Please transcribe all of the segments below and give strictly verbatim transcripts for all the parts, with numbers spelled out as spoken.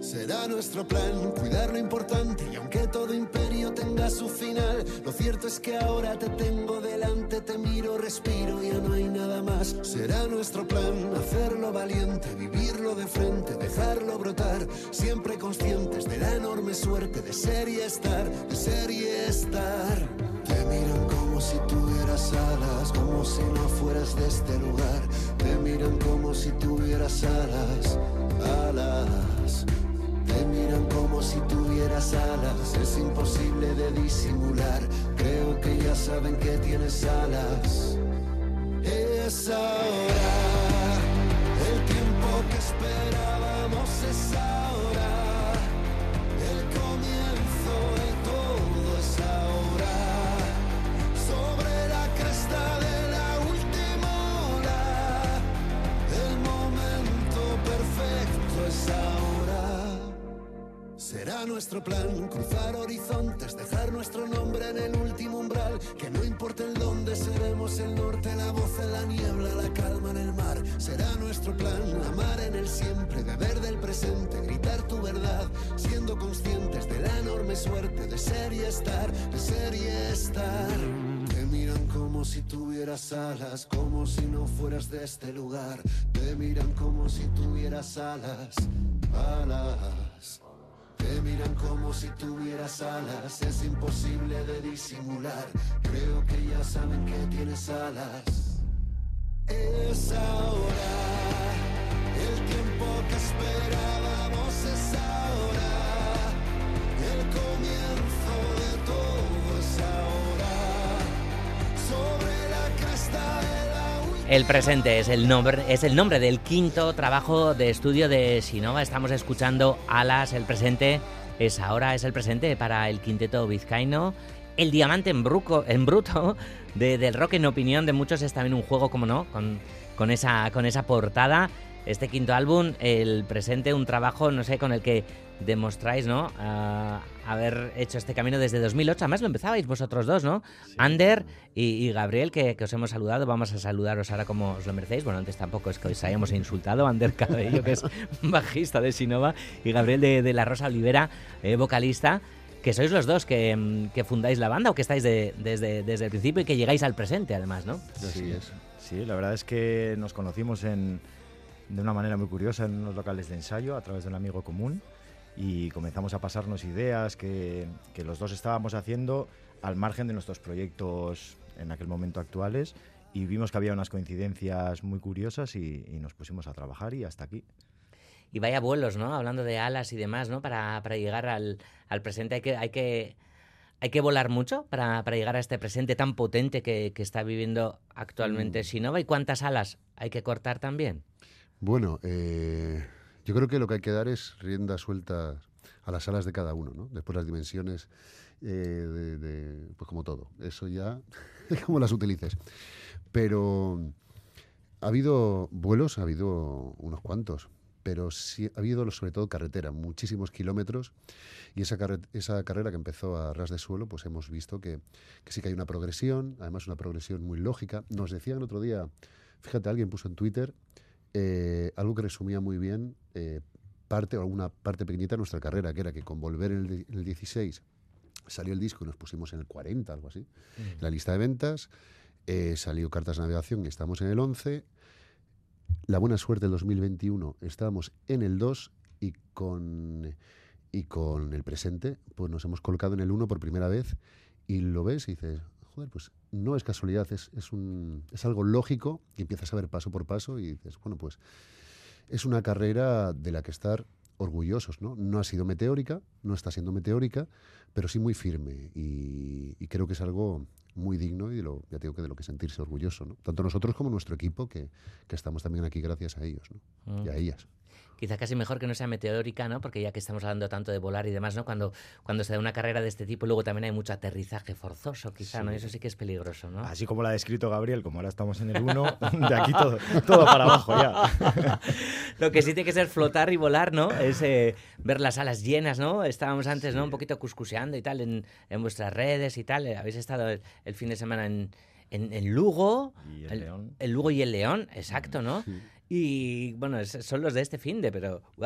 Será nuestro plan cuidar lo importante y aunque todo imperio tenga su final, lo cierto es que ahora te tengo delante, te miro, respiro, ya no hay nada más. Será nuestro plan hacerlo valiente, vivirlo de frente, dejarlo brotar, siempre conscientes de la enorme suerte de ser y estar, de ser y estar. Te miran como si tuvieras alas, como si no fueras de este lugar. Te miran como si tuvieras alas, alas. Te miran como si tuvieras alas, es imposible de disimular. Creo que ya saben que tienes alas. Es ahora, el tiempo que esperábamos es ahora. El comienzo de todo es ahora. Sobre la cresta de la última ola, el momento perfecto es ahora. Será nuestro plan cruzar horizontes, dejar nuestro nombre en el último umbral. Que no importa el dónde, seremos el norte, la voz en la niebla, la calma en el mar. Será nuestro plan amar en el siempre, beber del presente, gritar tu verdad, siendo conscientes de la enorme suerte de ser y estar, de ser y estar. Te miran como si tuvieras alas, como si no fueras de este lugar. Te miran como si tuvieras alas, alas. Te miran como si tuvieras alas, es imposible de disimular. Creo que ya saben que tienes alas. Es ahora, el tiempo que esperábamos es ahora. El comienzo de todo es ahora. Sobre la cresta de la última... El presente es el nombre, es el nombre del quinto trabajo de estudio de Sinova. Estamos escuchando Alas. El presente es ahora, es el presente para el quinteto vizcaíno. El diamante en, bruco, en bruto de, del rock, en opinión de muchos, es también un juego, como no, con, con, esa, con esa portada. Este quinto álbum, el presente, un trabajo, no sé, con el que demostráis, ¿no?, uh, haber hecho este camino desde dos mil ocho. Además lo empezabais vosotros dos, ¿no? Sí. Ander y, y Gabriel, que, que os hemos saludado. Vamos a saludaros ahora como os lo merecéis. Bueno, antes tampoco es que os hayamos insultado. Ander Cabello, que es bajista de Sinova, y Gabriel de, de La Rosa Olivera, eh, vocalista, que sois los dos que, que fundáis la banda, o que estáis de, desde, desde el principio y que llegáis al presente, además, ¿no? Así es. Sí, la verdad es que nos conocimos en, de una manera muy curiosa en unos locales de ensayo a través de un amigo común. Y comenzamos a pasarnos ideas que, que los dos estábamos haciendo al margen de nuestros proyectos en aquel momento actuales, y vimos que había unas coincidencias muy curiosas y, y nos pusimos a trabajar y hasta aquí. Y vaya vuelos, ¿no? Hablando de alas y demás, ¿no? Para, para llegar al, al presente hay que, hay que, hay que volar mucho para, para llegar a este presente tan potente que, que está viviendo actualmente mm. Sinova. ¿Y cuántas alas hay que cortar también? Bueno, eh... yo creo que lo que hay que dar es rienda suelta a las alas de cada uno, ¿no? Después las dimensiones, eh, de, de, pues como todo, eso ya, como las utilices. Pero ha habido vuelos, ha habido unos cuantos, pero sí ha habido sobre todo carretera, muchísimos kilómetros, y esa, carre- esa carrera que empezó a ras de suelo, pues hemos visto que, que sí que hay una progresión, además una progresión muy lógica. Nos decían el otro día, fíjate, alguien puso en Twitter, Eh, algo que resumía muy bien eh, parte o alguna parte pequeñita de nuestra carrera, que era que con Volver en el, en el dieciséis salió el disco y nos pusimos en el cuarenta, algo así, mm. en la lista de ventas, eh, salió Cartas de Navegación y estamos en el once, La Buena Suerte del dos mil veintiuno estábamos en el dos, y con, y con el presente pues nos hemos colocado en el uno por primera vez, y lo ves y dices, joder, pues no es casualidad, es, es, un, es algo lógico, y empiezas a ver paso por paso y dices, bueno, pues es una carrera de la que estar orgullosos, ¿no? No ha sido meteórica, no está siendo meteórica, pero sí muy firme, y, y creo que es algo muy digno y de lo, ya te digo, que de lo que sentirse orgulloso, ¿no? Tanto nosotros como nuestro equipo, que, que estamos también aquí gracias a ellos, ¿no? Mm. Y a ellas. Quizá casi mejor que no sea meteórica, ¿no? Porque ya que estamos hablando tanto de volar y demás, ¿no? Cuando, cuando se da una carrera de este tipo, luego también hay mucho aterrizaje forzoso, quizá, sí. ¿no? Y eso sí que es peligroso, ¿no? Así como lo ha descrito Gabriel, como ahora estamos en el uno, de aquí todo, todo para abajo ya. Lo que sí tiene que ser flotar y volar, ¿no? Es eh, ver las alas llenas, ¿no? Estábamos antes, sí. ¿no? Un poquito cuscuseando y tal en, en vuestras redes y tal. Habéis estado el, el fin de semana en, en, en Lugo. Y el, el León. El Lugo y el León, exacto, ¿no? Sí. Y bueno, son los de este finde, pero wow,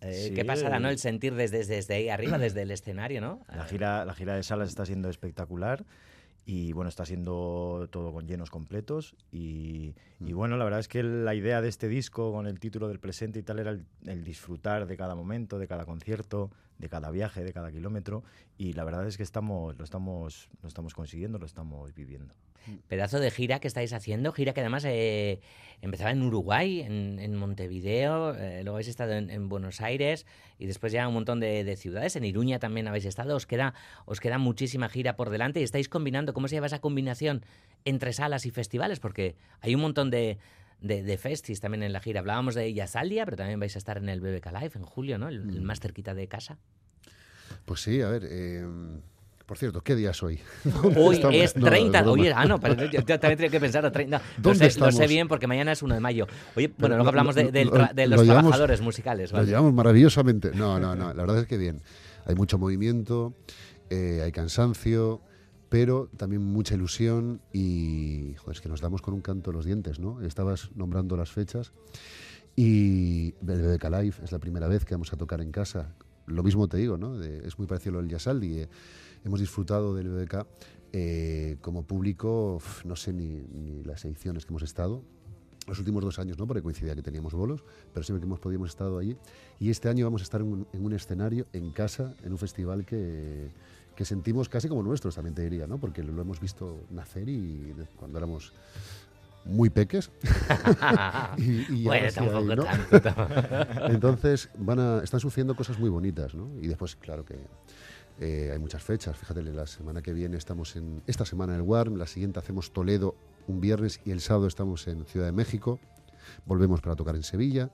Eh, Sí, qué pasada, ¿no? el- El sentir desde, desde ahí arriba, desde el escenario, ¿no? La gira, la gira de salas está siendo espectacular y bueno, está siendo todo con llenos completos y, y bueno, la verdad es que la idea de este disco con el título del presente y tal era el, el disfrutar de cada momento, de cada concierto, de cada viaje, de cada kilómetro y la verdad es que estamos, lo, estamos, lo estamos consiguiendo, lo estamos viviendo. Pedazo de gira que estáis haciendo, gira que además eh, empezaba en Uruguay, en, en Montevideo, eh, luego habéis estado en, en Buenos Aires y después ya un montón de, de ciudades, en Iruña también habéis estado, os queda, os queda muchísima gira por delante y estáis combinando, ¿cómo se llama esa combinación entre salas y festivales? Porque hay un montón de, de, de festis también en la gira, hablábamos de Yasaldia, pero también vais a estar en el B B K Live en julio, ¿no? El, el más cerquita de casa. Pues sí, a ver... Eh... Por cierto, ¿qué día es hoy? Hoy estamos? es No, treinta. es broma. Oye, ah, no, pero yo, yo también tengo que pensar. treinta. No, lo, ¿Dónde sé, lo estamos? sé bien porque mañana es uno de mayo. Oye, bueno, Pero luego lo- hablamos de, lo- del lo- tra- de lo los llevamos- trabajadores musicales. Lo ¿vale? llevamos maravillosamente. No, no, no. La verdad es que bien. Hay mucho movimiento, eh, hay cansancio, pero también mucha ilusión y joder, es que nos damos con un canto en los dientes, ¿no? Estabas nombrando las fechas y el B B K Live es la primera vez que vamos a tocar en casa. Lo mismo te digo, ¿no? De- es muy parecido al Yasaldi. Eh, hemos disfrutado del B B K eh, como público, uf, no sé ni, ni las ediciones que hemos estado. Los últimos dos años, ¿no? Porque coincidía que teníamos bolos, pero siempre que hemos podido hemos estado allí. Y este año vamos a estar en un, en un escenario, en casa, en un festival que, que sentimos casi como nuestros, también te diría, ¿no? Porque lo hemos visto nacer y de- cuando éramos muy peques. y, y Bueno, ahora sí hay, tampoco ¿no? tanto. tampoco. Entonces van a, están sucediendo cosas muy bonitas, ¿no? Y después, claro que eh, hay muchas fechas. Fíjate, la semana que viene estamos en esta semana en el Warm, la siguiente hacemos Toledo un viernes y el sábado estamos en Ciudad de México. Volvemos para tocar en Sevilla.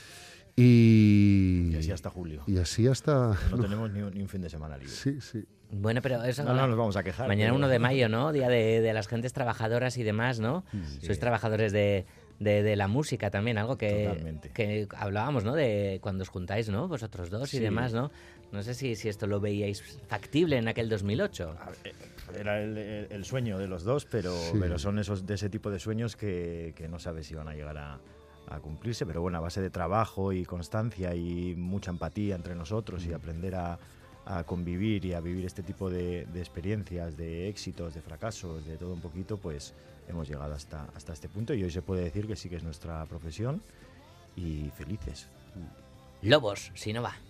Y, Y así hasta julio. y así hasta... No tenemos ni un, ni un fin de semana libre. Sí, sí. Bueno, pero eso... No, no nos vamos a quejar. Mañana pero- uno de mayo, ¿no? Día de, de las gentes trabajadoras y demás, ¿no? Sí. Sois trabajadores de, de, de la música también, algo que, Totalmente. que hablábamos, ¿no? De cuando os juntáis, ¿no? Vosotros dos y Sí. demás, ¿no? No sé si, si esto lo veíais factible en aquel dos mil ocho. A ver, Era el, el- el sueño de los dos, pero, Sí. pero son esos de ese tipo de sueños que, que no sabes si van a llegar a, a cumplirse, pero bueno, a base de trabajo y constancia y mucha empatía entre nosotros y aprender a, a convivir y a vivir este tipo de, de experiencias, de éxitos, de fracasos, de todo un poquito, pues hemos llegado hasta, hasta este punto y hoy se puede decir que sí que es nuestra profesión y felices. Lobos, si no va.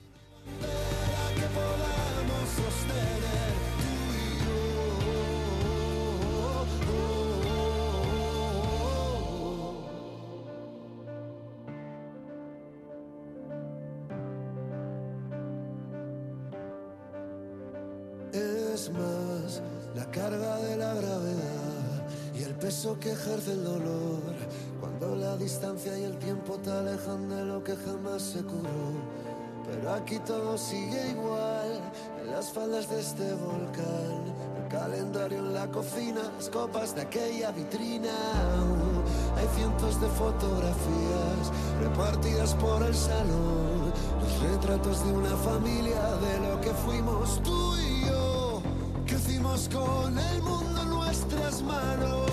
Es más la carga de la gravedad y el peso que ejerce el dolor cuando la distancia y el tiempo te alejan de lo que jamás se curó. Pero aquí todo sigue igual en las faldas de este volcán. El calendario en la cocina, las copas de aquella vitrina. Hay cientos de fotografías repartidas por el salón, los retratos de una familia, de lo que fuimos tú y yo. Crecimos con el mundo en nuestras manos.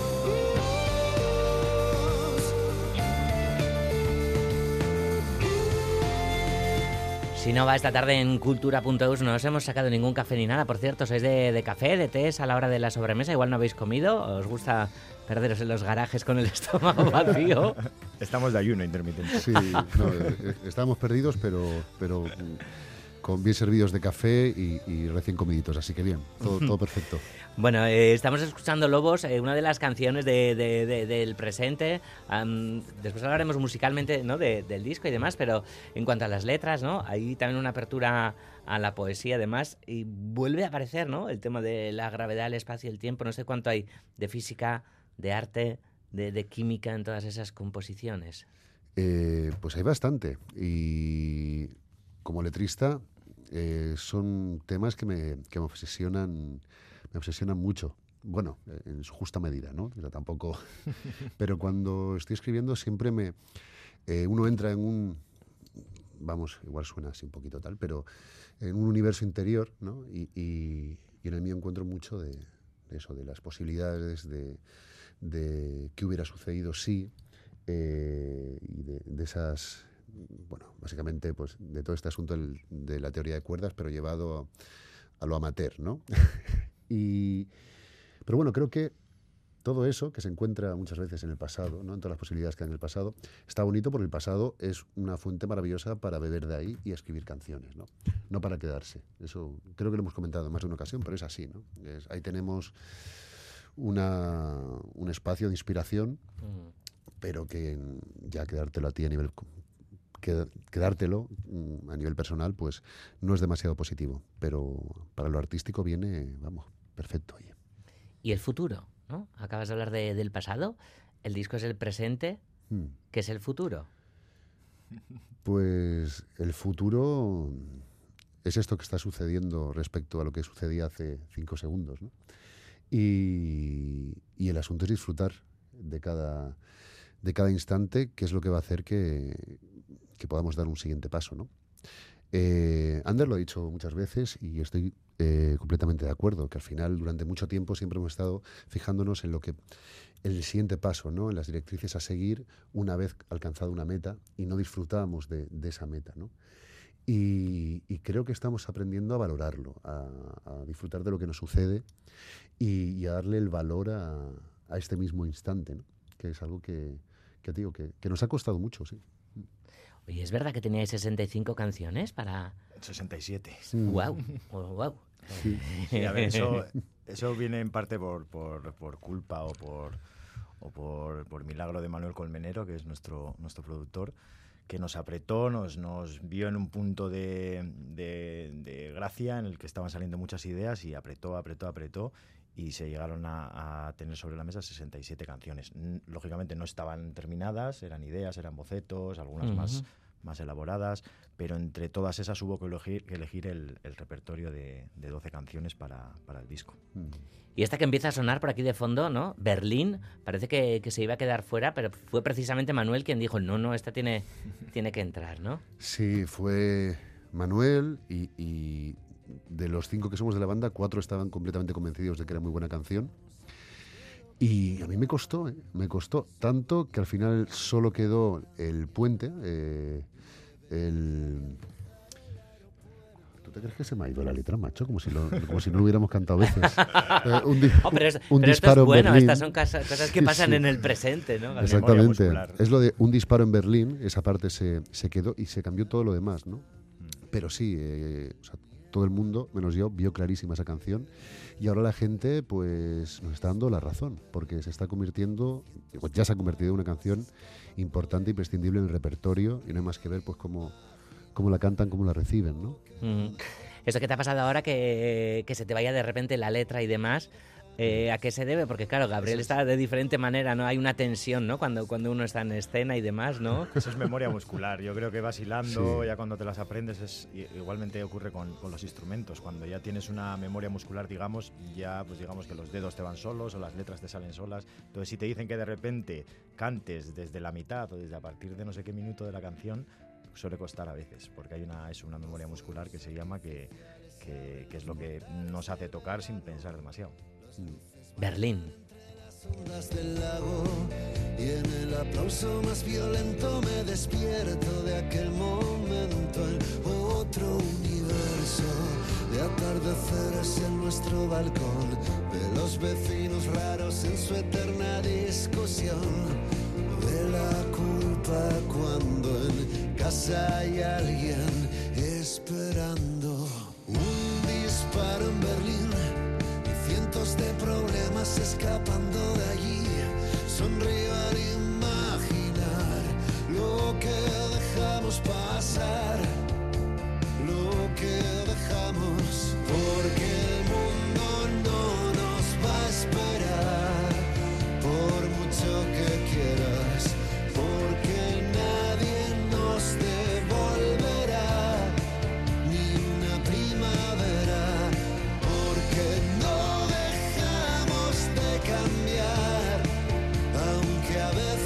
Si no va esta tarde en cultura punto eus, no os hemos sacado ningún café ni nada. Por cierto, ¿sois de, de café, de tés a la hora de la sobremesa? Igual no habéis comido. ¿Os gusta perderos en los garajes con el estómago vacío? Estamos de ayuno intermitente. Sí, no, eh, eh, estábamos perdidos, pero, pero mm, con bien servidos de café y, y recién comiditos, así que bien, todo, todo perfecto. Bueno, eh, estamos escuchando Lobos, eh, una de las canciones de, de- de- del presente. Am, después hablaremos musicalmente, ¿no? de- del disco y demás, pero en cuanto a las letras, ¿no? Hay también una apertura a la poesía, además, y vuelve a aparecer, ¿no? El tema de la gravedad, el espacio y el tiempo. No sé cuánto hay de física, de arte, de, de química en todas esas composiciones. Eh, pues hay bastante y como letrista eh, son temas que me, que me obsesionan me obsesionan mucho. Bueno, eh, en su justa medida, ¿no? O sea, tampoco... Pero cuando estoy escribiendo siempre me... eh, uno entra en un... Vamos, igual suena así un poquito tal, pero en un universo interior, ¿no? Y, y- y en el mío encuentro mucho de, de eso, de las posibilidades, de, de qué hubiera sucedido si, eh, y de, de esas bueno, básicamente pues de todo este asunto del, de la teoría de cuerdas, pero llevado a, a lo amateur, ¿no? y, pero bueno, creo que todo eso que se encuentra muchas veces en el pasado, ¿no? En todas las posibilidades que hay en el pasado, está bonito porque el pasado es una fuente maravillosa para beber de ahí y escribir canciones, ¿no? No para quedarse. Eso creo que lo hemos comentado en más de una ocasión, pero es así, ¿no? Es, ahí tenemos una, un espacio de inspiración, mm. pero que ya quedártelo a ti a nivel... quedártelo a nivel personal, pues no es demasiado positivo, pero para lo artístico viene, vamos, perfecto. Oye. ¿Y el futuro? ¿No? Acabas de hablar de, del pasado, el disco es el presente, hmm. ¿qué es el futuro? Pues el futuro es esto que está sucediendo respecto a lo que sucedía hace cinco segundos, ¿no? Y, y el asunto es disfrutar de cada, de cada instante, que es lo que va a hacer que, que podamos dar un siguiente paso, ¿no? Eh, Ander lo ha dicho muchas veces y estoy eh, completamente de acuerdo, que al final durante mucho tiempo siempre hemos estado fijándonos en lo que el siguiente paso, ¿no? En las directrices a seguir una vez alcanzado una meta y no disfrutábamos de, de esa meta, ¿no? Y, y creo que estamos aprendiendo a valorarlo, a, a disfrutar de lo que nos sucede y, y a darle el valor a, a este mismo instante, ¿no? Que es algo que, que, digo, que, que nos ha costado mucho, sí. Oye, ¿es verdad que teníais sesenta y cinco canciones para...? sesenta y siete. ¡Guau! Wow, wow. Sí. Sí, a ver, eso, eso viene en parte por, por, por culpa o por, o por, por milagro de Manuel Colmenero, que es nuestro, nuestro productor, que nos apretó, nos, nos vio en un punto de, de, de gracia en el que estaban saliendo muchas ideas y apretó, apretó, apretó y se llegaron a, a tener sobre la mesa sesenta y siete canciones. Lógicamente no estaban terminadas, eran ideas, eran bocetos, algunas uh-huh. más, más elaboradas, pero entre todas esas hubo que elegir, que elegir el, el repertorio de, de doce canciones para, para el disco. Uh-huh. Y esta que empieza a sonar por aquí de fondo, ¿no? Berlín, parece que, que se iba a quedar fuera, pero fue precisamente Manuel quien dijo, no, no, esta tiene, tiene que entrar, ¿no? Sí, fue Manuel y... y... de los cinco que somos de la banda, cuatro estaban completamente convencidos de que era muy buena canción. Y a mí me costó, ¿eh? me costó tanto que al final solo quedó el puente, eh, el... ¿Tú te crees que se me ha ido la letra, macho? Como si, lo, como si no lo hubiéramos cantado veces. Eh, un di- oh, pero es, un pero disparo esto es bueno, en Berlín. Estas son cosas, cosas que pasan sí. en el presente, ¿no? Exactamente. Es lo de un disparo en Berlín, esa parte se, se quedó y se cambió todo lo demás, ¿no? Pero sí, eh, o sea, todo el mundo, menos yo, vio clarísima esa canción y ahora la gente pues nos está dando la razón, porque se está convirtiendo, ya se ha convertido en una canción importante y prescindible en el repertorio y no hay más que ver pues cómo, cómo la cantan, cómo la reciben, ¿no? Mm. Eso que te ha pasado ahora, que, que se te vaya de repente la letra y demás, eh, ¿a qué se debe? Porque claro, Gabriel es. está de diferente manera, ¿no? Hay una tensión, ¿no? Cuando, cuando uno está en escena y demás, ¿no? Eso es memoria muscular. Yo creo que vas hilando, sí. ya cuando te las aprendes, es igualmente ocurre con, con los instrumentos. Cuando ya tienes una memoria muscular, digamos, ya pues digamos que los dedos te van solos o las letras te salen solas. Entonces, si te dicen que de repente cantes desde la mitad o desde a partir de no sé qué minuto de la canción, suele costar a veces, porque hay una, es una memoria muscular que se llama que, que, que es lo que nos hace tocar sin pensar demasiado. Berlín. Del lago, y en el aplauso más violento me despierto de aquel momento en otro universo de atardeceres en nuestro balcón, de los vecinos raros en su eterna discusión, de la culpa cuando en casa hay alguien esperando. Un disparo en Berlín, cientos de problemas escapando de allí. Sonrío al imaginar lo que dejamos pasar, lo que dejamos, porque el mundo no nos va a esperar, por mucho que quieras, porque nadie nos devolverá ni una primavera, porque no cambiar, aunque a veces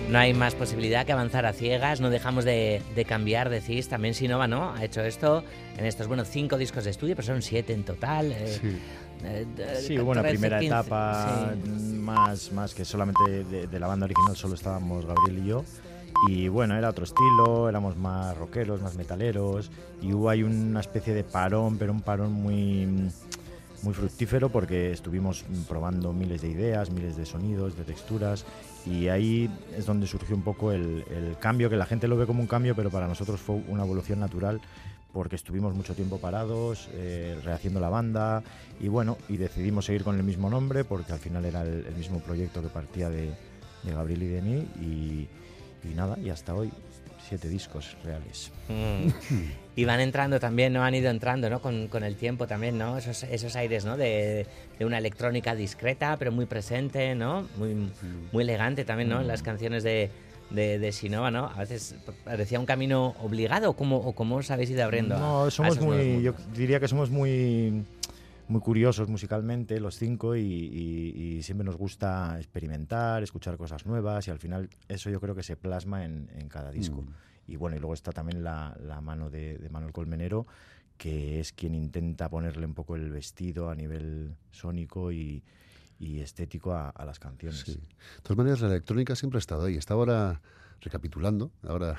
no hay más posibilidad que avanzar a ciegas, no dejamos de, de cambiar, decís. También Sinova, ¿no? Ha hecho esto en estos, bueno, cinco discos de estudio, pero son siete en total. Eh, Sí. eh, de- Sí, hubo una trece, primera quince, etapa sí. más, más que solamente de, de la banda original, solo estábamos Gabriel y yo. Y bueno, era otro estilo, éramos más rockeros, más metaleros. Y hubo ahí una especie de parón, pero un parón muy, muy fructífero porque estuvimos probando miles de ideas, miles de sonidos, de texturas. Y ahí es donde surgió un poco el, el cambio, que la gente lo ve como un cambio, pero para nosotros fue una evolución natural, porque estuvimos mucho tiempo parados, eh, rehaciendo la banda, y bueno, y decidimos seguir con el mismo nombre, porque al final era el, el mismo proyecto que partía de, de Gabriel y de mí, y, y nada, y hasta hoy, siete discos reales. Mm. Y van entrando también, ¿no? Han ido entrando, ¿no? Con, con el tiempo también, ¿no? Esos, esos aires, ¿no? De, de una electrónica discreta, pero muy presente, ¿no? Muy, muy elegante también, ¿no? En las canciones de, de, de Sinova, ¿no? A veces parecía un camino obligado, ¿cómo, o cómo os habéis ido abriendo? a- No, a somos esos nuevos muy, yo mundos? diría que somos muy, muy curiosos musicalmente los cinco, y, y- y siempre nos gusta experimentar, escuchar cosas nuevas, y al final eso yo creo que se plasma en, en cada disco. Mm. Y bueno, y luego está también la, la mano de, de Manuel Colmenero, que es quien intenta ponerle un poco el vestido a nivel sónico y, y estético a, a las canciones. Sí. De todas maneras, la electrónica siempre ha estado ahí. Estaba ahora recapitulando, ahora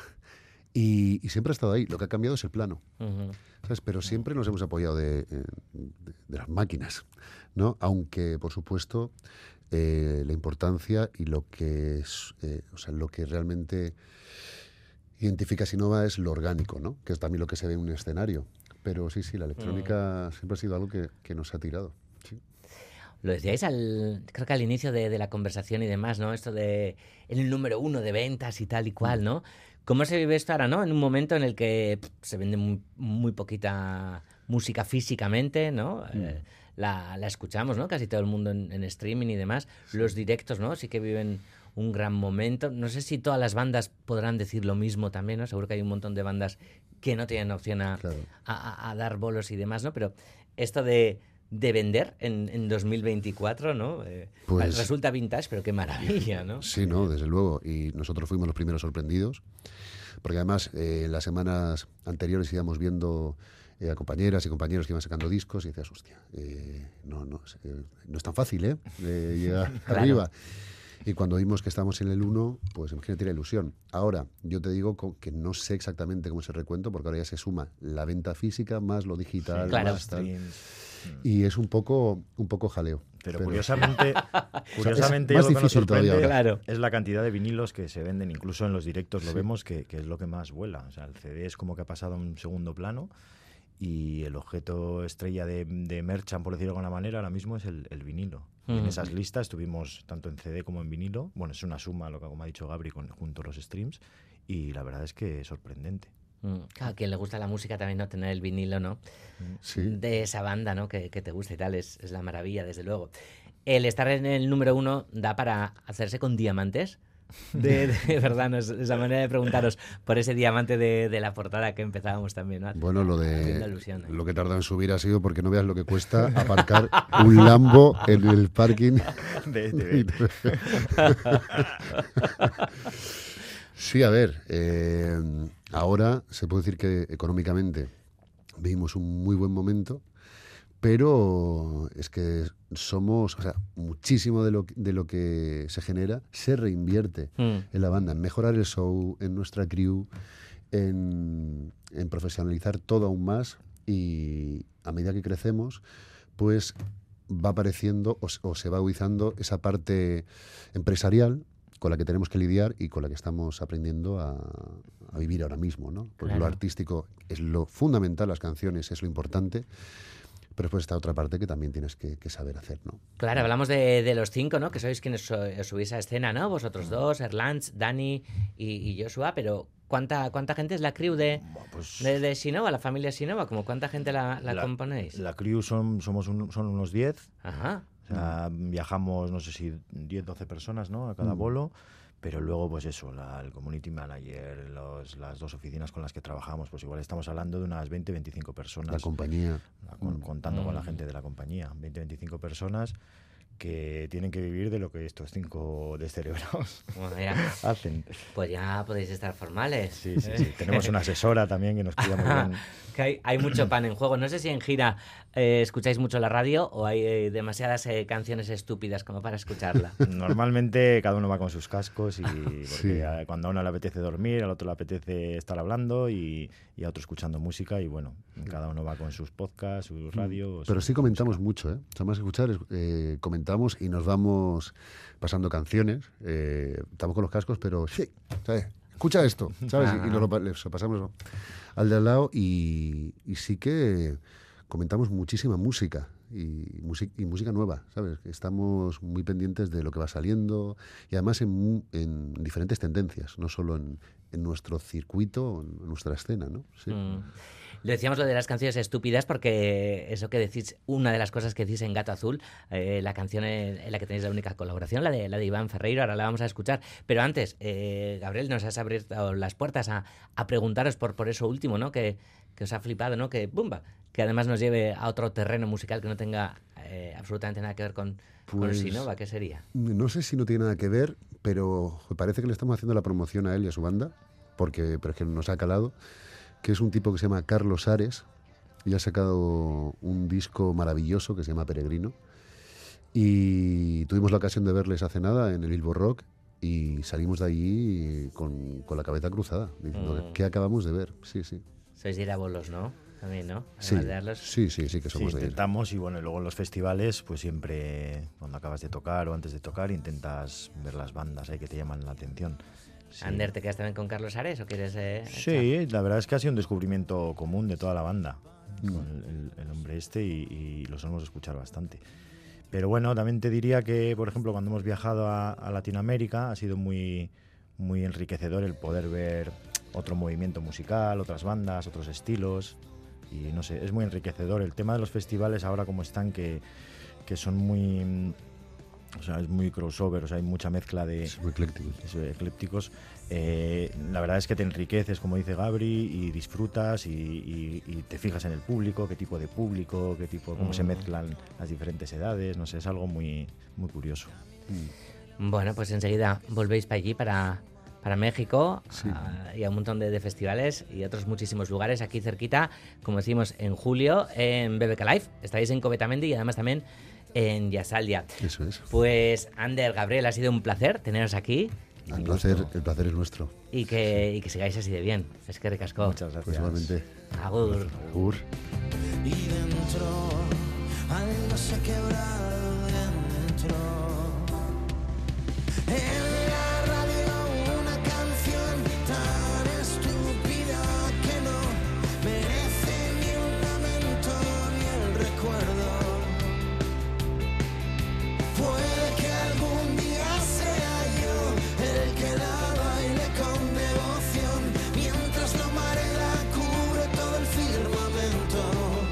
y, y siempre ha estado ahí. Lo que ha cambiado es el plano, Ujú. ¿sabes? Pero siempre nos hemos apoyado de, eh, de, de las máquinas, ¿no? Aunque, por supuesto, eh, la importancia y lo que es, eh, o sea, lo que realmente identifica Sinova es lo orgánico, ¿no? Que es también lo que se ve en un escenario. Pero sí, sí, la electrónica siempre ha sido algo que, que nos ha tirado. Sí. Lo decíais al, creo que al inicio de, de la conversación y demás, ¿no? Esto de el número uno de ventas y tal y cual, ¿no? ¿Cómo se vive esto ahora, no? En un momento en el que pff, se vende muy, muy poquita música físicamente, ¿no? Eh, la, la escuchamos, ¿no? Casi todo el mundo en, en streaming y demás. Los directos, ¿no? Sí que viven un gran momento. No sé si todas las bandas podrán decir lo mismo también, ¿no? Seguro que hay un montón de bandas que no tienen opción a, Claro. a, a- a dar bolos y demás, ¿no? Pero esto de, de vender en, en dos mil veinticuatro, ¿no? Eh, Pues- resulta vintage, pero qué maravilla, ¿no? Sí, no, desde luego. Y nosotros fuimos los primeros sorprendidos, porque además eh, en las semanas anteriores íbamos viendo eh, a compañeras y compañeros que iban sacando discos y decías, hostia, eh, no, no, eh, no es tan fácil, ¿eh? eh llegar Claro. arriba. Y cuando vimos que estamos en el uno, pues imagínate la ilusión. Ahora, yo te digo co- que no sé exactamente cómo es el recuento, porque ahora ya se suma la venta física más lo digital, Sí, claro. más tal. streams. Y es un poco, un poco jaleo. Pero, curiosamente, curiosamente más lo que nos difícil todavía sorprende ahora. Claro. es la cantidad de vinilos que se venden, incluso en los directos lo Sí. vemos, que, que es lo que más vuela. O sea, el C D es como que ha pasado a un segundo plano, y el objeto estrella de, de Merchant, por decirlo de alguna manera, ahora mismo es el, el vinilo. Y en Ujú. esas listas estuvimos tanto en C D como en vinilo. Bueno, es una suma, lo que como ha dicho Gabri, con, junto a los streams, y la verdad es que es sorprendente. Mm, Claro, a quien le gusta la música también, ¿no? Tener el vinilo, ¿no? Sí. De esa banda, ¿no? Que, que te gusta y tal, es, es la maravilla, desde luego. El estar en el número uno da para hacerse con diamantes. De, de verdad, no es esa manera de preguntaros por ese diamante de, de la portada que empezábamos también, ¿no? Bueno, lo Haciendo de alusión, ¿eh? lo que tarda en subir ha sido porque no veas lo que cuesta aparcar un Lambo en el parking. De, de- Sí, a ver, eh, ahora se puede decir que económicamente vivimos un muy buen momento, pero es que somos, o sea, muchísimo de lo, de lo que se genera se reinvierte Mm. en la banda, en mejorar el show, en nuestra crew, en, en profesionalizar todo aún más, y a medida que crecemos, pues va apareciendo o, s- o se va agudizando esa parte empresarial con la que tenemos que lidiar y con la que estamos aprendiendo a, a vivir ahora mismo, ¿no? Porque Claro. lo artístico es lo fundamental, las canciones es lo importante, pero después está otra parte que también tienes que, que saber hacer, ¿no? Claro, hablamos de, de los cinco, ¿no? Que sois quienes so- os subís a escena, ¿no? Vosotros dos, Erlans, Dani y, y Joshua, pero ¿cuánta, ¿cuánta gente es la crew de, Buah, pues, de, de Sinova, la familia Sinova? ¿Cómo cuánta gente la, la, La- componéis? la crew son, somos un- son unos diez. Ajá. O sea, viajamos, no sé si diez, doce personas, ¿no? A cada Mm. bolo. Pero luego, pues eso, la- el community manager, los, las dos oficinas con las que trabajamos, pues igual estamos hablando de unas veinte, veinticinco personas. La compañía. la- con- Mm. contando con la Mm. gente de la compañía. veinte, veinticinco personas que tienen que vivir de lo que estos cinco descerebrados Bueno, mira, hacen. pues ya podéis estar formales. Sí, sí, sí. Tenemos una asesora también que nos cuida muy bien. Que hay, hay mucho pan en juego. No sé si en gira eh, escucháis mucho la radio o hay eh, demasiadas eh, canciones estúpidas como para escucharla. Normalmente cada uno va con sus cascos y porque Sí. a- cuando a uno le apetece dormir, al otro le apetece estar hablando y, y a otro escuchando música y bueno, cada uno va con sus podcasts, su radio. Pero su sí comentamos música. mucho, ¿eh? O sea, más que escuchar, es, eh, comentamos y nos vamos pasando canciones. Eh, estamos con los cascos, pero sí, ¿sabes? Escucha esto, ¿sabes? Y, y nos lo, pa- les pasamos al de al lado y, y sí que comentamos muchísima música y, musi- y música nueva, ¿sabes? Estamos muy pendientes de lo que va saliendo y además en, mu- en diferentes tendencias, no solo en, en nuestro circuito, en nuestra escena, ¿no? Sí. Mm. Lo decíamos lo de las canciones estúpidas porque eso que decís, una de las cosas que decís en Gato Azul, eh, la canción en, en la que tenéis la única colaboración, la de, la de Iván Ferreiro, ahora la vamos a escuchar. Pero antes, eh, Gabriel, nos has abierto las puertas a, a preguntaros por, por eso último, ¿no? Que, que os ha flipado, ¿no? Que, ¡bumba! Que además nos lleve a otro terreno musical que no tenga eh, absolutamente nada que ver con, con Pues- Sinova. ¿Qué sería? No sé si no tiene nada que ver, pero me parece que le estamos haciendo la promoción a él y a su banda, porque pero es que nos ha calado, que es un tipo que se llama Carlos Ares y ha sacado un disco maravilloso que se llama Peregrino. Y tuvimos la ocasión de verles hace nada en el Bilbo Rock y salimos de allí con, con la cabeza cruzada, diciendo, Mm. ¿qué acabamos de ver? Sí, sí. Sois de ir a bolos, ¿no? También, ¿no? Sí, Además de darlos. sí, sí, sí que Sí, somos de ir. intentamos y bueno, y luego en los festivales, pues siempre cuando acabas de tocar o antes de tocar, intentas ver las bandas ahí que te llaman la atención. Sí. Ander, ¿te quedas también con Carlos Ares o quieres...? Eh, Sí, la verdad es que ha sido un descubrimiento común de toda la banda, con el, el- el hombre este, y, y lo solemos escuchar bastante. Pero bueno, también te diría que, por ejemplo, cuando hemos viajado a, a Latinoamérica, ha sido muy, muy enriquecedor el poder ver otro movimiento musical, otras bandas, otros estilos, y no sé, es muy enriquecedor. El tema de los festivales ahora como están, que, que son muy... mm, O sea, es muy crossover, o sea, hay mucha mezcla de, Es muy ecléctico. eso, eclépticos. Eh, la verdad es que te enriqueces, como dice Gabri, y disfrutas y, y- y te fijas en el público, qué tipo de público, qué tipo, cómo se Mm. mezclan las diferentes edades, no sé, es algo muy, muy curioso. Bueno, pues enseguida volvéis para allí, para, para México, Sí. a- y a un montón de, de festivales y otros muchísimos lugares aquí cerquita, como decimos, en julio, en B B K Live. Estáis en Covetamendi y además también en Yasaldia. Eso es. Pues, Ander, Gabriel, ha sido un placer teneros aquí El placer, el placer es nuestro. y que, y que sigáis así de bien. Es que ricasco. Muchas gracias. Pues igualmente. Agur. Agur. Y dentro algo se ha quebrado dentro. En la radio una canción tan estúpida que no merece ni un lamento ni el recuerdo. Puede que algún día sea yo el que la baile con devoción mientras la marea cubre todo el firmamento.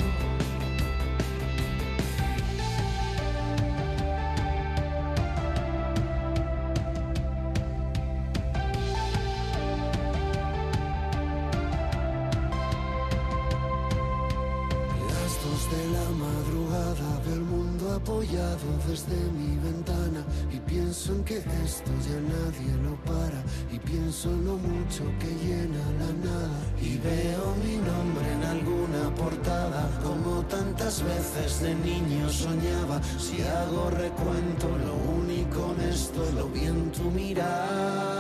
Las dos de la madrugada veo el mundo apoyado desde mi ventana y pienso en que esto ya nadie lo para y pienso en lo mucho que llena la nada y veo mi nombre en alguna portada como tantas veces de niño soñaba. Si hago recuento, lo único honesto lo vi en tu mirada.